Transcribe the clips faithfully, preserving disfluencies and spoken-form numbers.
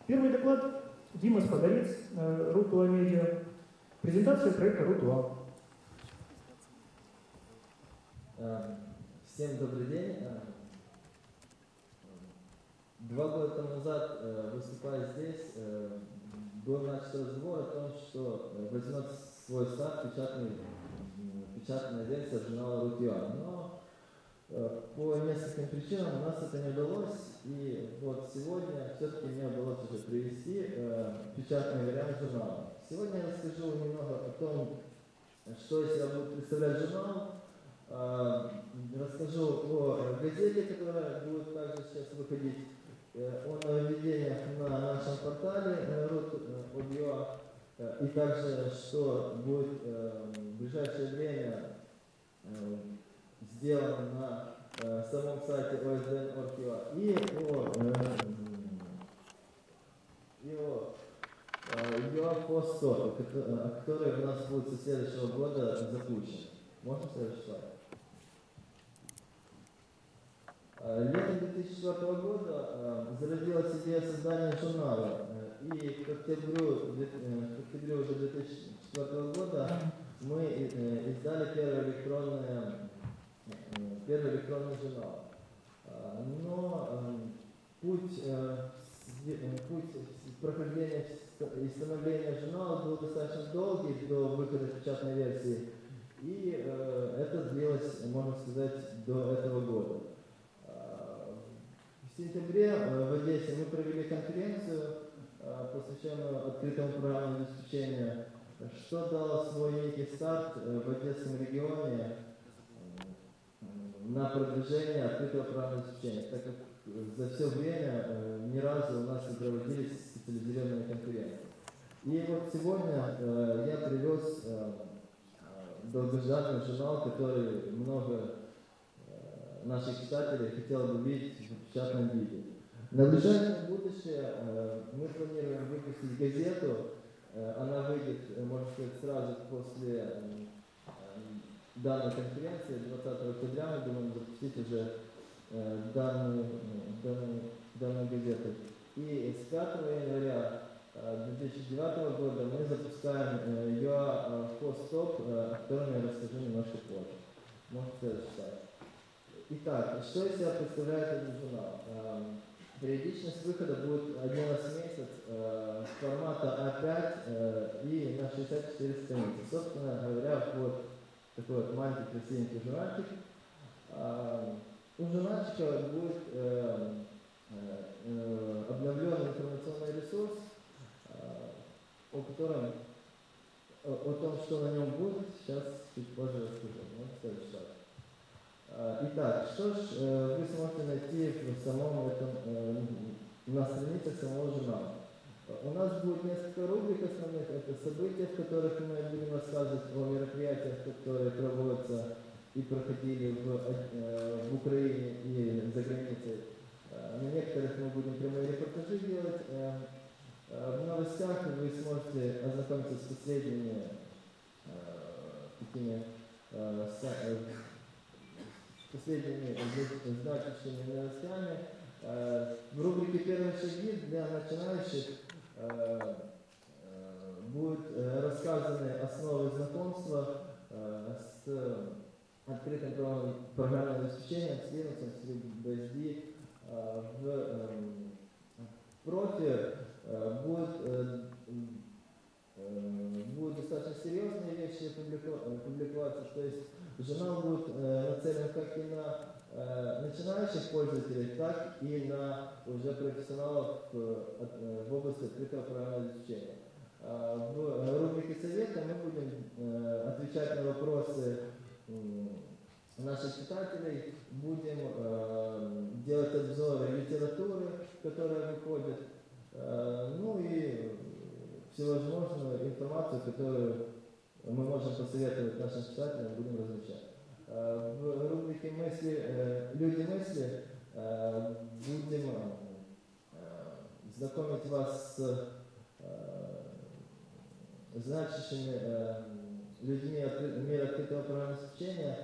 Первый доклад Дима Сподарец, Рутуа Медиа. Презентация проекта Рутуа. Всем добрый день. Два года тому назад, выступая здесь, был начат разговор о том, что возьмет свой старт печатный, печатная версия журнала Рутуа. Но по нескольким причинам у нас это не удалось, и вот сегодня все-таки мне удалось уже привести печатный вариант журнала. Сегодня я расскажу немного о том, что из себя будет представлять журнал. Расскажу о газете, которая будет также сейчас выходить, о нововведениях на нашем портале рут.ua, и также, что будет в ближайшее время сделано на самом сайте о эс ди эн точка орг точка ю а, и о ю эй Post-Stop, который у нас будет со следующего года запущен. Можно следующий слайд? Летом две тысячи четвёртого года зародилась идея создания журнала, и к октябрю, к октябрю уже две тысячи четвёртого года мы издали первый электронный, первый электронный журнал. Но путь, путь прохождения и становления журнала был достаточно долгий до выхода печатной версии, и это длилось, можно сказать, до этого года. В сентябре в Одессе мы провели конференцию, посвященную открытому программному обеспечению, что дало свой некий старт в Одесском регионе на продвижение открытого программного обеспечения, так как за все время ни разу у нас не проводились специализированные конференции. И вот сегодня я привез долгожданный журнал, который много наших читателей хотело бы видеть в печатном виде. На ближайшее будущее мы планируем выпустить газету. Она выйдет, можно сказать, сразу после данной конференции, двадцатого октября. Мы думаем запустить уже данную, данную, данную газету. И с пятого января две тысячи девятого года мы запускаем ю эй Post-Stop, о котором я расскажу немножко позже. Можно следующий слайд. Итак, что из себя представляет этот журнал? Периодичность выхода будет один раз в месяц, формата а пять и на шестьдесят четыре страницы. Собственно говоря, вот такой вот маленький красивенький журнальчик. У журнальчика будет обновленный информационный ресурс, о котором, о том, что на нем будет, сейчас чуть позже расскажу. Можно следующий слайд. Итак, что ж вы сможете найти в самом этом, на страницах самого журнала? У нас будет несколько рубрик основных. Это события, в которых мы будем рассказывать о мероприятиях, которые проводятся и проходили в, в Украине и за границей. На некоторых мы будем прямые репортажи делать. В новостях вы сможете ознакомиться с последними такими последними значащими новостями. В рубрике «Первые шаги» для начинающих будут рассказаны основы знакомства с открытым программным обеспечением, с Linux, с би эс ди. В профи будут, будут достаточно серьезные вещи публиковаться, то есть журнал будет нацелен как и на начинающих пользователей, так и на уже профессионалов в области открытого программного обеспечения. В рубрике «Советы» мы будем отвечать на вопросы наших читателей, будем делать обзоры литературы, которая выходит, ну и всевозможную информацию, которую мы можем посоветовать нашим читателям, будем размещать. В рубрике «Мысли, люди мысли» будем знакомить вас с значащими людьми мира открытого программного обеспечения,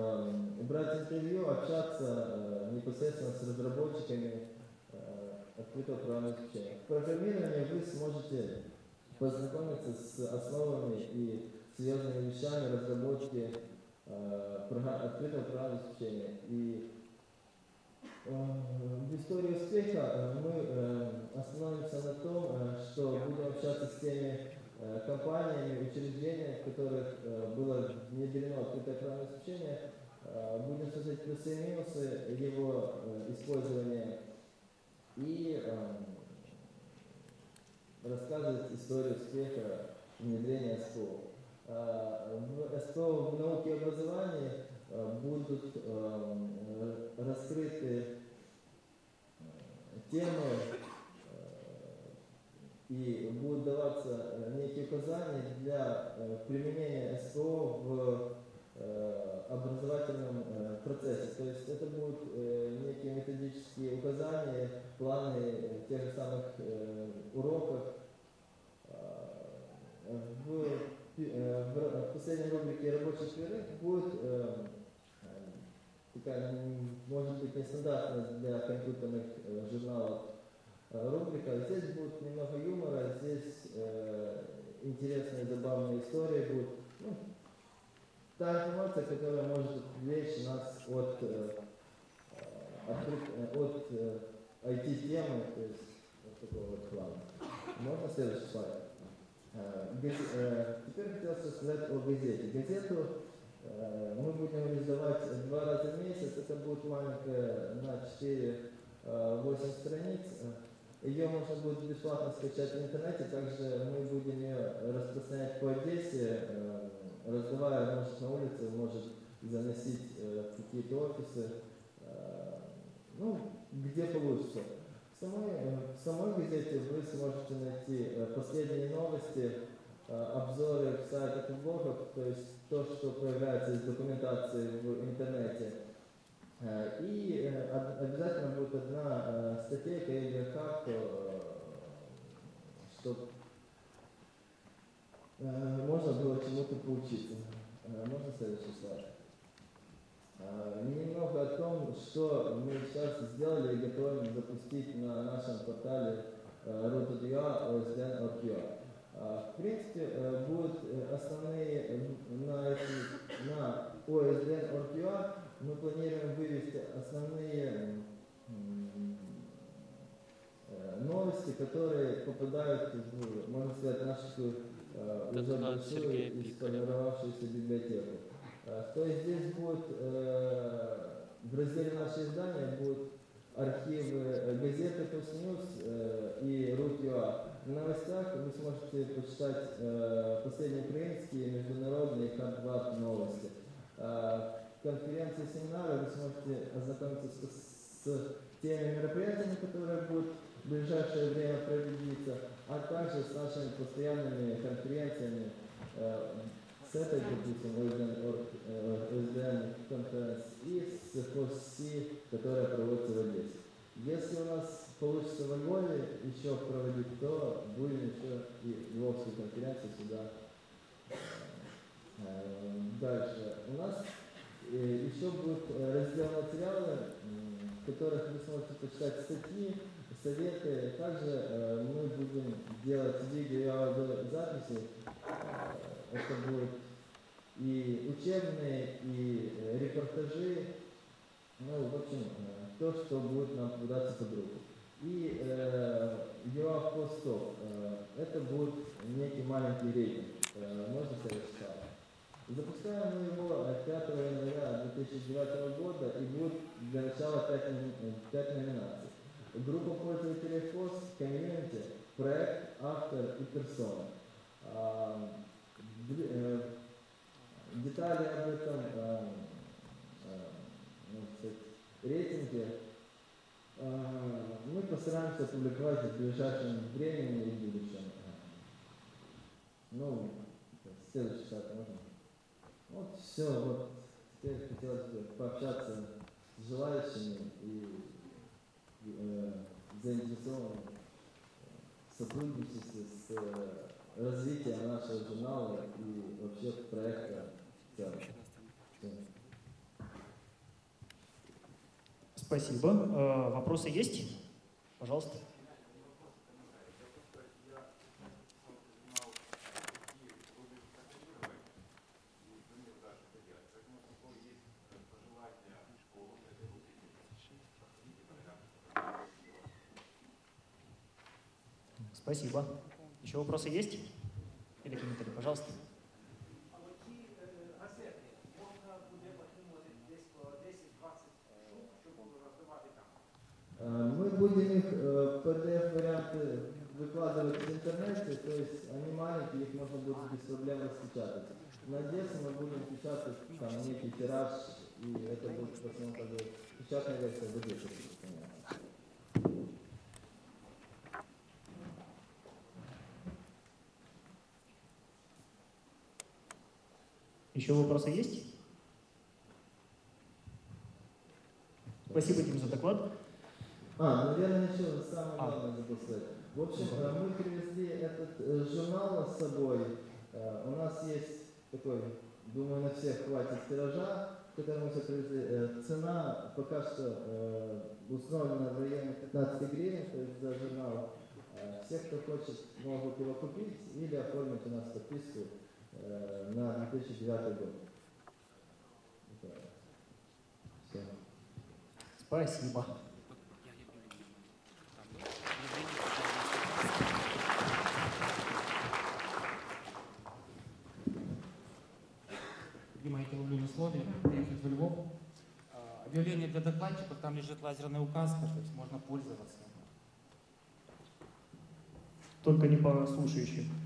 будем брать интервью, общаться непосредственно с разработчиками открытого программного обеспечения. В программировании вы сможете познакомиться с основами и серьезными вещами разработки э, программ, открытого программного обеспечения. И э, в истории успеха мы э, остановимся на том, э, что будем общаться с теми э, компаниями, учреждениями, в которых э, было внедрено открытое программное обеспечение. Э, будем смотреть плюсы и минусы его э, использования и э, рассказывать историю успеха внедрения эс пэ о. В эс пэ о в науке и образовании будут раскрыты темы и будут даваться некие указания для применения эс пэ о в образовательном процессе. То есть это будут некие методические указания, планы тех же самых уроков. В, в последней рубрике «Рабочий перерыв» будет э, такая, может быть, нестандартная для компьютерных э, журналов э, рубрика. Здесь будет немного юмора, здесь э, интересные, забавные истории будут. Ну, та информация, которая может отвлечь нас от, э, от, от э, ай ти-темы, то есть вот такого вот плана. Можно следующий слайд? Теперь хотелось сказать о газете. Газету мы будем издавать два раза в месяц. Это будет маленькая на четыре-восемь страниц. Ее можно будет бесплатно скачать в интернете. Также мы будем ее распространять по Одессе, раздавая, может, на улице, может заносить в какие-то офисы. Ну, где получится. В самой, в самой газете вы сможете найти последние новости, обзоры в сайтах и блогах, то есть то, что появляется из документации в интернете. И обязательно будет одна статейка или хак, чтобы можно было чему-то поучиться. Можно следующий слайд? Немного о том, что мы сейчас сделали и готовим запустить на нашем портале рут точка ю а о эс ди эн точка орг точка ю а. В принципе, будут основные на, эти, на о эс ди эн точка орг точка ю а мы планируем вывести основные новости, которые попадают в, можно сказать, нашу уже большую и сформировавшуюся библиотеку. То есть здесь будет, э, в разделе «Наши издания» будут архивы газеты «Тусnews» э, и рут точка ю а. В новостях вы сможете почитать э, последние украинские, международные, как два новости. Э, конференции, семинары вы сможете ознакомиться с, с теми мероприятиями, которые будут в ближайшее время проводиться, а также с нашими постоянными конференциями. Э, с этой, допустим, о эс ди эн конференц и с эф о си, которая проводится в Одессе. Если у нас получится во Львове еще проводить, то будем еще и Львовскую конференцию сюда. Дальше. У нас еще будет раздел материалы, в которых вы сможете почитать статьи, советы. Также мы будем делать видео и аудиозаписи. Это будут и учебные, и репортажи, ну, в общем, то, что будет нам податься под руку. И э, ю эй Post-Stop, э, это будет некий маленький рейтинг, э, можно сказать, что. Запускаем мы его пятого января две тысячи девятого года, и будет для начала пять номинаций. Группа пользователей пост, комьюнити, проект, автор и персона. Детали об этом э, э, рейтинге э, мы постараемся опубликовать в ближайшем времени и будущем. Ну, следующий шаг можно. Вот все, вот теперь хотелось бы пообщаться с желающими и э, заинтересованными в сотрудничестве с э, развитием нашего журнала и вообще проекта. Спасибо. Э, вопросы есть? Пожалуйста. Спасибо. Еще вопросы есть? Или комментарии, пожалуйста. Мы будем их в пи ди эф-варианты выкладывать в интернете, то есть они маленькие, их можно будет без проблем распечатать. На Одессе мы будем печатать там некий тираж, и это будет в основном как бы печатная версия в Одессе. Еще вопросы есть? Спасибо, Дим, за доклад. А, наверное, еще самое главное забыл сказать. В общем, мы привезли этот э, журнал с собой. Э, у нас есть такой, думаю, на всех хватит тиража, который мы все привезли. Э, цена пока что э, установлена в районе пятнадцать гривен, то есть за журнал. Э, все, кто хочет, могут его купить или оформить у нас подписку э, на две тысячи девятый год. Это все. Спасибо. Дима, я тебя люблю условия, приехать в Львов. Объявление для докладчиков, там лежит лазерная указка, то есть можно пользоваться. Только не по слушающим.